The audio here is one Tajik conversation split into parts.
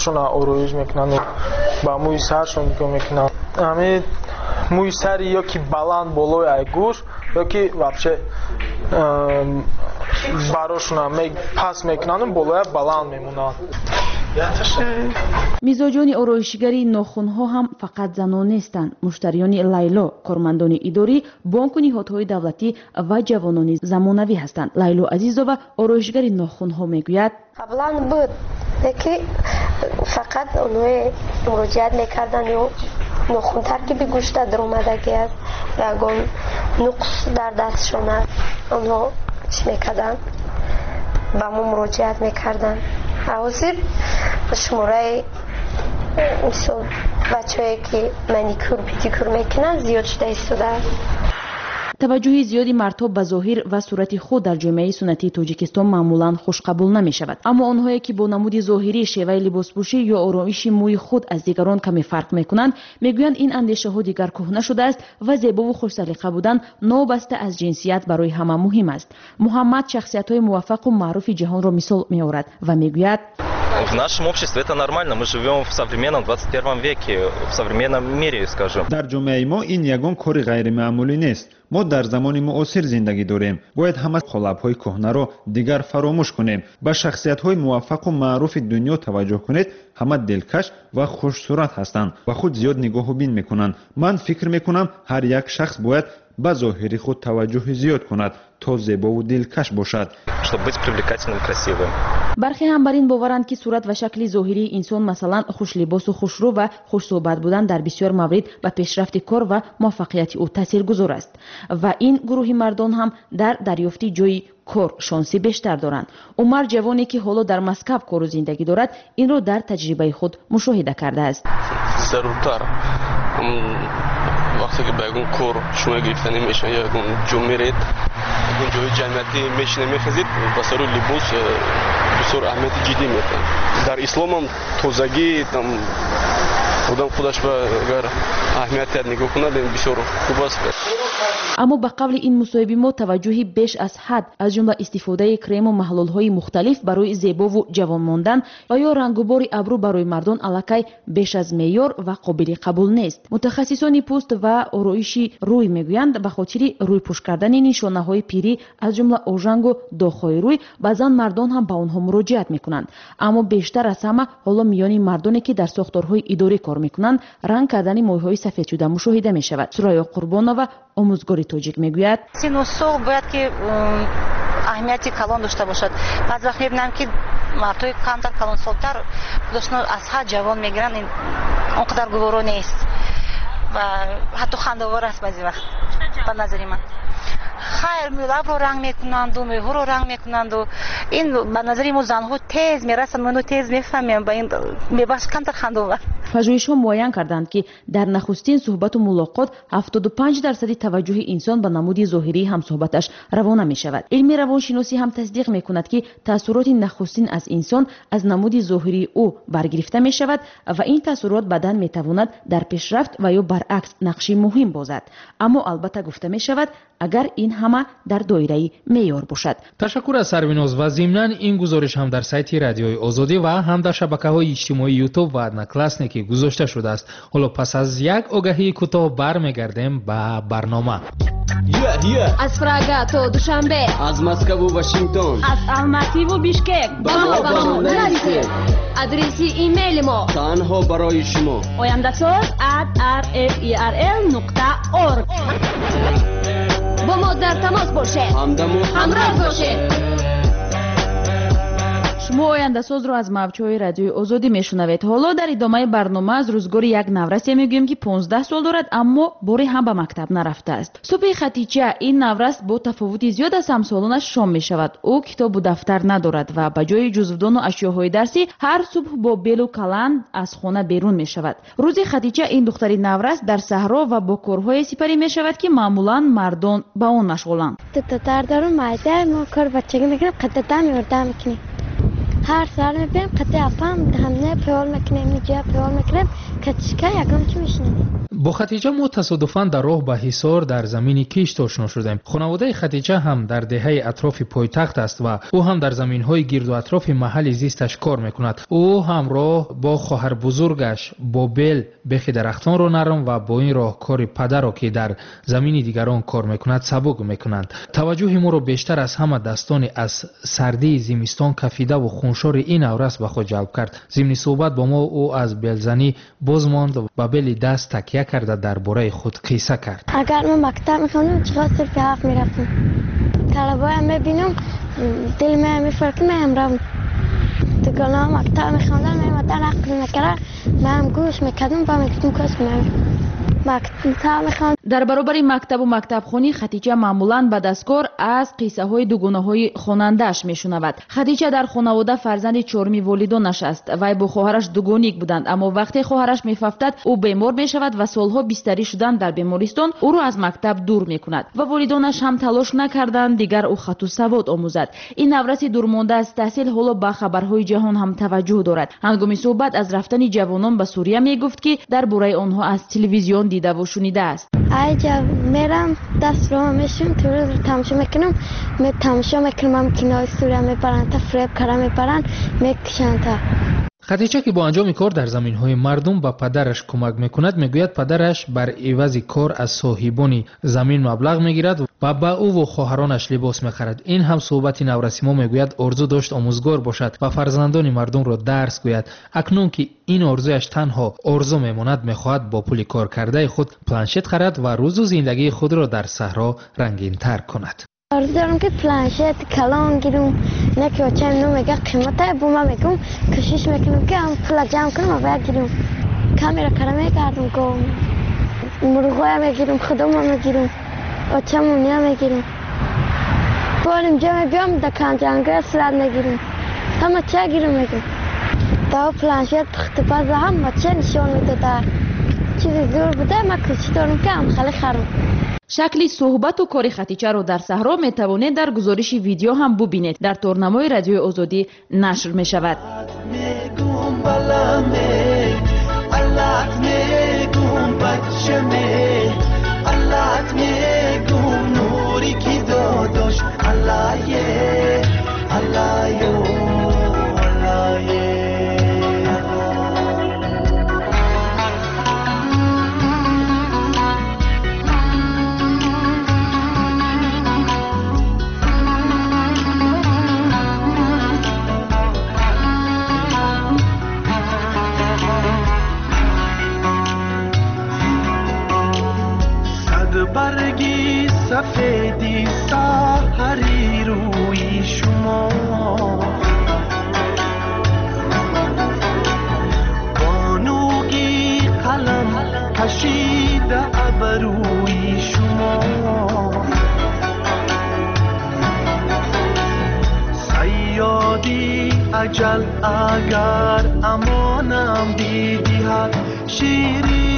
мошона ороиш мекунанд, ба мӯи саршон нигоҳ мекунанд. Ҳамин мӯи сари ёки баланд болои айгуш ёки вообще барошона паст мекунанд, болоя баланд мемонанд. мизоҷони ороишгари нохунҳо ҳам фақат занон нестанд. муштариёни лайло, кормандони идорӣ, бонку ниҳодҳои давлатӣ ва ҷавонони замонавӣ ҳастанд. лайло азизова, ороишгари нохунҳо, мегӯяд: қаблан буд ки фақат онҳое муроҷиат мекарданд ё нохун таркиби гӯшта даромадаги аст, ягон нуқс дар дастшон аст, онҳо чӣ мекарданд, ба мо муроҷиат мекарданд. ҳозир шумораи мисол бачаҳое ки маникюр педикюр мекунанд зиёд шуда истодааст. таваҷҷуҳи зиёди мардҳо ба зоҳир ва сурати худ дар ҷомеаи суннатии тоҷикистон маъмулан хушқабул намешавад. аммо онҳое ки бо намуди зоҳирӣ, шеваи либоспӯшӣ ё оромиши мӯи худ аз дигарон каме фарқ мекунанд, мегӯянд ин андешаҳо дигар кӯҳна шудааст ва зебову хушсалиқа будан новобаста аз ҷинсият барои ҳама муҳим аст. муҳаммад шахсиятҳои муваффақу маъруфи ҷаҳонро мисол меорад ва мегӯяд: В нашем обществе это нормально. Мы живем в современном 21 веке, в современном мире, скажем. дар ҷомеаи мо ин ягон кори ғайримаъмулӣ нест. мо дар замони муосир зиндагӣ дорем. бояд ҳама холабҳои кӯҳнаро дигар фаромӯш кунем. ба шахсиятҳои муваффақу маъруфи дунё таваҷҷӯҳ кунед. ҳама дилкаш ва хушсурат ҳастанд ва худ зиёд нигоҳубин мекунанд. ман фикр мекунам ҳар як шахс бояд ба зоҳири худ таваҷҷӯҳи зиёд кунад, то зебову дилкаш бошад, чтобы быть привлекательным, красивым. бархе ҳам бар ин боваранд ки сурат ва шакли зоҳирии инсон, масалан хушлибосу хушрӯ ва хушсӯҳбат будан, дар бисёр маврид ба пешрафти кор ва муваффақияти ӯ таъсиргузор аст ва ин гурӯҳи мардон ҳам дар дарёфти ҷойи кор шонси бештар доранд. умар, ҷавоне ки ҳоло дар Москав кору зиндагӣ дорад, инро дар таҷрибаи худ мушоҳида кардааст. заруртар вақте ки ба ягон кор шумо гирифтани мешавед, ягон ҷо меред, ягон ҷои ҷамъиятӣ мешина мехезед, ба сари либос бисёр аҳамияти ҷиддӣ метавонад. дар ислом ҳам тозагӣ там одам худаш ба агар аҳамиятият нигоҳ кунад бисёр хуб аст. аммо ба қавли ин мусоҳиби мо, таваҷҷӯҳи беш аз ҳад, аз ҷумла истифодаи крему маҳлулҳои мухталиф барои зебову ҷавон мондан ва ё рангубори абрӯ барои мардон аллакай беш аз меъёр ва қобили қабул нест. мутахассисони пӯст ва ороиши рӯй мегӯянд, ба хотири рӯйпӯш кардани нишонаҳои пирӣ, аз ҷумла ожангу дохҳои рӯй, баъзан мардон ҳам ба онҳо муроҷиат мекунанд. аммо бештар аз ҳама ҳоло миёни мардоне ки дар сохторҳои идорӣ кор мекунанд, ранг кардани моҳиҳои сафедшуда мушоҳида мешавад. сурайё қурбонова, омӯзгори тоҷик, мегӯяд: сину сол бояд ки аҳамияти калон дошта бошад. баъз вақт мебинам ки мардҳои камтар калонсолтар дошно аз ҳад ҷавон мегиранд, ин он қадар гуворо нест ва ҳатто хандовор аст баъзи вақт ба назари ман. хайр лабро ранг мекунанду мӯйҳоро ранг мекунанду ин ба назари мо занҳо тез мерасанд, мо тез мефаҳмем, ба ин мебахш камтар хандовар. пажӯҳишҳо муайян карданд ки дар нахустин суҳбату мулоқот 75% таваҷҷӯҳи инсон ба намуди зоҳирии ҳамсуҳбаташ равона мешавад. илми равоншиносӣ ҳам тасдиқ мекунад ки таъссуроти нахустин аз инсон аз намуди зоҳирии ӯ баргирифта мешавад ва ин таъссурот баъдан метавонад дар пешрафт ва ё баръакс нақши муҳим бозад. аммо албатта гуфта мешавад, агар ин ҳама дар доираи меъёр бошад. ташаккур аз Сарвиноз ва зимнан ин гузориш ҳам дар сайти Радиои Озодӣ ва ҳам дар шабакаҳои иҷтимоии YouTube ва Одноклассники гузошта шудааст. ҳоло пас аз як огаҳии кӯтоҳ бармегардем ба барнома. аз Прага то Душанбе, аз Москву Вашингтон, аз Алмативу Бишкек ба мо нарасед. адреси имейли мо танҳо барои шумо oyandasoz@rferl.org. با ما در تماس باشید، همراه باشید. шумо ояндасозро аз мавҷҳои радиои озодӣ мешунавед. ҳоло дар идомаи барнома аз рӯзгори як наврасе мегӯем ки 15 сол дорад, аммо боре ҳам ба мактаб нарафтааст. субҳи Хатича ин наврас бо тафовути зиёд аз ҳамсолонаш шом мешавад. ӯ китобу дафтар надорад ва ба ҷои ҷузвдону ашёҳои дарсӣ ҳар субҳ бо белу каланд аз хона берун мешавад. рӯзи Хатича ин духтари наврас дар саҳро ва бо корҳое сипарӣ мешавад ки маъмулан мардон ба он машғуланд. Татардару майда мо кор бачагӣ мекунем, қаттатам ёрдам мекунем. هر سال میبینیم قطعه افهم همه پیول میکنیم، اینجا پیول میکنیم، کتشکا یکم چی میشنیم. با خدیجه ما تصادفاً در راه به حصار در زمین کشت آشنا شدیم. خانواده خدیجه هم در دهه اطراف پایتخت است و او هم در زمین‌های گرد و اطراف محل زیستش کار میکند. او همراه با خواهر بزرگش با بیل بیخ درختان را نرم و با این راهکار پدر را که در زمین دیگران کار میکند سبک میکنند. توجه ما را بیشتر از همه دستان از سردی زمستان کفیده و خونشار این اورس به خود جلب کرد. ضمن صحبت با ما او از بیلزنی باز ماند و بیل دست تکیه کرده درباره خود قصه کرد. اگر من مکتب میخوندم چقدر صرف هفت میرفتم. طلبای میبینم دل من میفرکه من رفتم. دیگه مکتب میخوندم من عقل نکرد من گوش میکردم و میگفتم کاش در برابر مکتب و مکتبخانه خدیجه معمولاً به دستکار از قصه های دوگانه‌های خواننده‌اش میشنود. خدیجه در خانواده فرزند چهارمی والدانش است. وی با خواهرش دوگانیک بودند، اما وقتی خواهرش میفهمد او بیمار میشود و سالها بستری شدن در بیمارستان او را از مکتب دور میکند و والدانش هم تلاش نکردند دیگر او خط و سواد آموزد. این نورس دورمانده از تحصیل حالا به خبرهای جهان هم توجه دارد. هنگام صحبت از رفتن جوانان به سوریه میگفت که درباره آنها از تلویزیون دیده و شنیده است. ایجا میرم دست رو میشم تو رو تماشا میکنم تماشا میکنم کنار سوریه میبرن تا فریب کردن میبرن میکشن تا. خدیجه که با انجام کار در زمین‌های مردم به پدرش کمک میکند میگوید پدرش بر عوض کار از صاحبان زمین مبلغ میگیرد و به او و خواهرانش لباس میخرد. این هم صحبت نورسیما میگوید آرزو داشت آموزگار باشد و فرزندان مردم را درس گوید. اکنون که این آرزویش تنها آرزو میماند میخواهد با پول کار کرده خود پلنشت خرد و روز و زندگی خود را در صحرا رنگین تر کند. آرزو دارم که پلنشت کلان گیرم نه که چند نو میگه قیمته با من میگم کشش میکنم که هم پول جمع کنم و بگیرم کامیرا کرم میکردم که مرغای میگیرم خودم میگیرم آچمونی میگیرم بارم جمع بیام دکان جنگه سلاد نگیرم همه چه گیرم میگم تا پلنشت اختباز هم چه نشان میده چیزی زور بوده من کشش دارم که هم خیلی خرم. شکلی صحبت و کار خدیجه را در صحرا می توانید در گزارش ویدیو هم ببینید. در تورنمای رادیوی آزادی نشر می شود. برگی سفیدی سحری روی شما بانوگی قلم کشیده ابروی شما سیادی اجل اگر امانم بیدهد شیری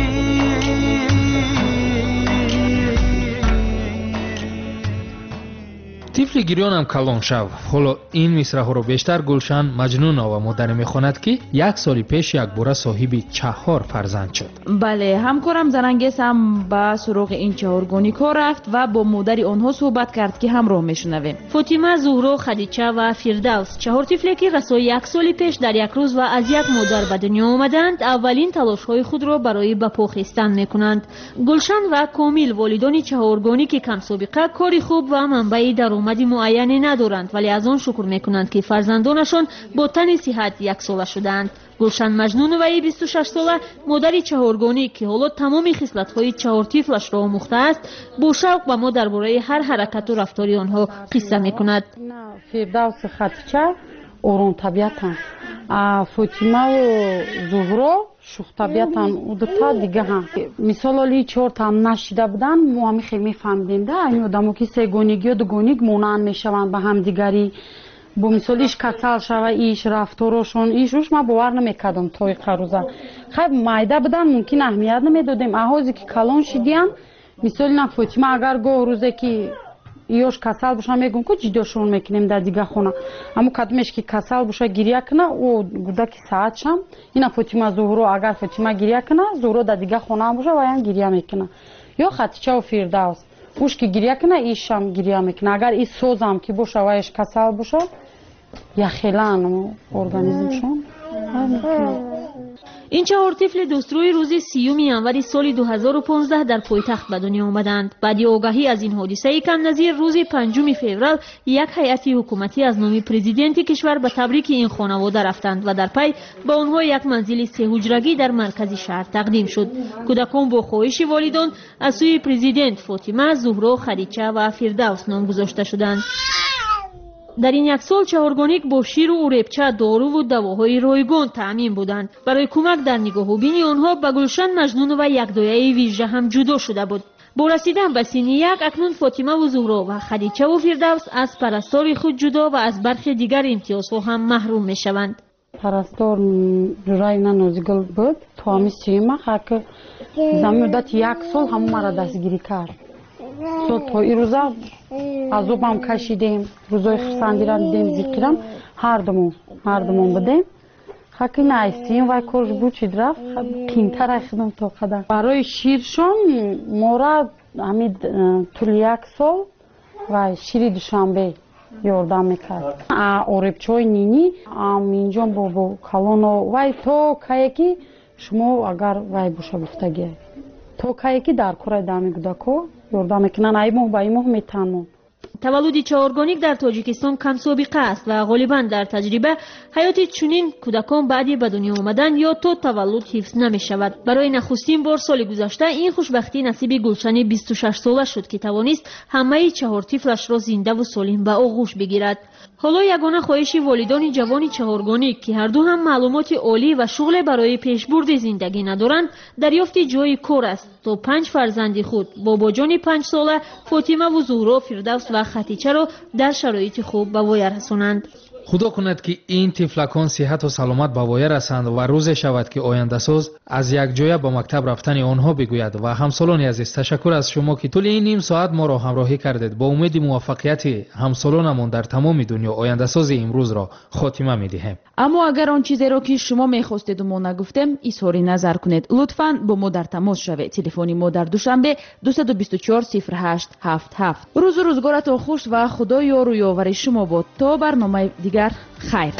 طفل گریان هم کلان شو. حالا این مصرع‌ها رو بیشتر گلشن مجنون و مادر میخواند که 1 سال پیش یک باره صاحب 4 فرزند شد. بله، همکارم زرنگیس هم به سراغ این 4 گونیکا رفت و با مادر آنها صحبت کرد که همراه میشنویم. فاطمه، زهرا، خدیجه و فردوس 4 طفلی که رسای 1 سال پیش در یک روز و از یک مادر به دنیا آمدند اولین تلاش‌های خود را برای به پا خستن میکنند. گلشن و کامل والدان 4 گونی که کم سابقه کاری خوب و منبع درآمد معینی ندارند، ولی از آن شکر میکنند که فرزندانشان با تن صحت 1 ساله شدند. گلشن مجنون و 26 ساله مادر 4 گانی که حالا تمام خصلت‌های 4 طفلش را آموخته است با شوق با ما درباره هر حرکت و رفتاری آنها قصه میکند. فردوس، خدیجه آرام طبیعتن، فاطمه و زهرا شوخ طبیعتن و دوتا دیگه هم مثال علی 4 تا هم نشیده بودن ما همی خیلی میفهمدیم ده این آدمو که 3 گونگی و 2 گونگ مونان میشوند به هم دیگری با مثال ایش کسل شوه ایش رفتارشون ایشوش ما باور نمیکردم توی قروزه خیلی مایده بودن ممکن اهمیت نمیدادیم احوزی که کلان شدیم مثال نه فاطمه اگر گوه روزه که ёш касал боша мегум ку ҷидошон мекунем дар дига хона аммо кадомеш ки касал боша гирия куна ӯ гудаки саатшам ина фотима зуҳро агар фотима гирия куна зуҳро дар дига хона боша ваян гирия мекуна ё хатичаву фирдавс уш ки гирия куна ишам гирия мекуна агар и созам ки боша ваяш касал боша яхелан организмшон این 4 طفل دستروی روز 30 январи соли 2015 در پایتخت به دنیا آمدند. بعد آگاهی از این حادثه کم نظیر روز 5 فوریه یک هیئت حکومتی از نام پرزیدنت کشور به تبریک این خانواده رفتند و در پی به آنها یک منزل 3 حجرگی در مرکز شهر تقدیم شد. کودکان با خواهش والدان از سوی پرزیدنت فاطمه، زهرا، خدیجه و فردوس نام گذاشته شدند. در این یک سال چهارگانیک با شیر و اوربچه، دارو و دواهای رایگان تأمین بودند. برای کمک در نگاه و بینی آنها به گلشن مجنون و یک دایه ویژه هم جدا شده بود. با رسیدن به سن 1 اکنون فاطمه و زهرا و خدیجه و فردوس از پرستار خود جدا و از برخی دیگر امتیازها هم محروم می شوند. پرستار جورای نازگل بود تو همی سیما خاک زمین مدت 1 سال همون مرا دستگیری کرد. تو این روزا азобам кашидем рӯзои хурсандира дидем зикирам ҳардумон будем хаки наистем вай корш бучид рафт қимтар ахидам то қадар барои ширшон мора ҳамид тӯли 1 сол вай шири душанбе ёрдам мекард оребчои нини аминҷон бобо калоно вай то кае ки шумо агар вай боша гуфтагия то кае ки дар кораи дами кӯдако ёрдам мекунанд ай моҳ ба ин моҳ метанон. تولد چهارگانیک در تاجیکستان کم سابقه است و غالبا در تجربه حیات چنین کودکان بعدی به دنیا آمدن یا تا تولد حفظ نمی شود. برای نخستین بار سال گذشته این خوشبختی نصیب گلشن 26 ساله شد که توانست همه 4 طفلش را زنده و سالم به آغوش بگیرد. حالا یگانه خواهش والدان جوان چهارگانیک که هر دو هم معلومات عالی و شغل برای پیشبرد زندگی ندارند دریافت جای کار است تا 5 فرزند خود باباجان 5 ساله فاطمه و زهرا، فردوس و خدیجه را در شرایط خوب به وای رسانند. خدا کند که این طفلکان صحت و سلامت به وای رسند و روز شود که آینده ساز از یک جای به مکتب رفتن آنها بگوید. و همسالان عزیز تشکر از شما که طول این نیم ساعت ما را همراهی کردید. با امید موفقیت همسالانمان در تمام دنیا آینده ساز امروز را خاتمه می‌دهیم. اما اگر آن چیزی را که شما می‌خواستید و ما نگفتیم اظهار نظر کنید لطفاً با ما در تماس شوید. تلفن ما در دوشنبه 224 0877. روز و روزگارتان خوش و خدا یار و یاور شما باد. تا برنامه دیگر خیر.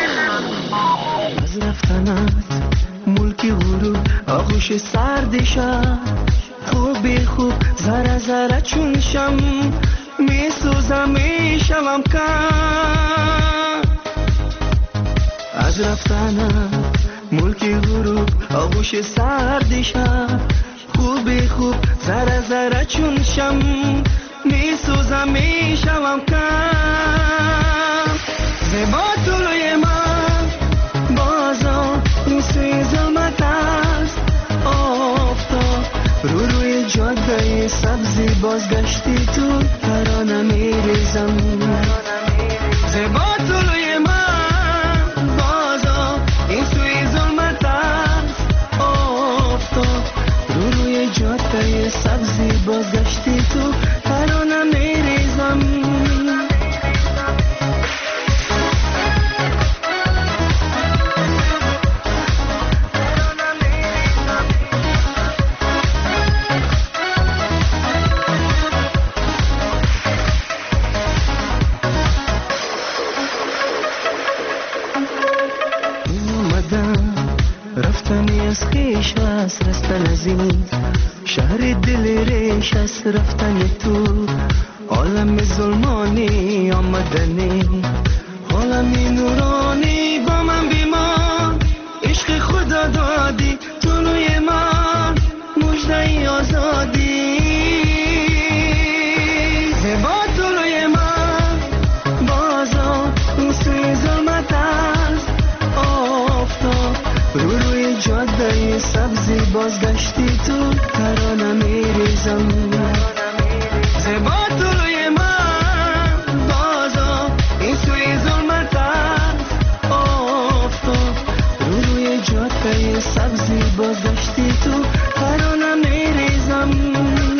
از رفتنت ملک غرور آغوش سرد شب خوب ذره ذره چون شم میسوزم میشوم کم. از رفتنت ملک غرور آغوش سرد شب خوب ذره ذره چون شم میسوزم میشوم کم. زیبا طلوی من بازا این سوی ظلمت است آفتاب روی جاده سبزی بازگشتی تو ترانه میریزم. زیبا طلوی من بازا این سوی ظلمت است آفتاب روی جاده سبزی بازگشتی تو ترانه میریزم. رفتنی از خیش است رستن از این شهر دل ریش است رفتن تو عالم ظلمانی آمدنی عالمی نورانی با من بیمان عشق خدا دادی طلوی من مژده آزادی. زیبا طلوی من بازا این سوی ظلمت است آفتاب روی جاده سبزی بازگشتی تو ترانه میریزم. زیبا طلوی من بازا این سوی ظلمت است آفتاب روی جاده سبزی بازگشتی تو ترانه میریزم.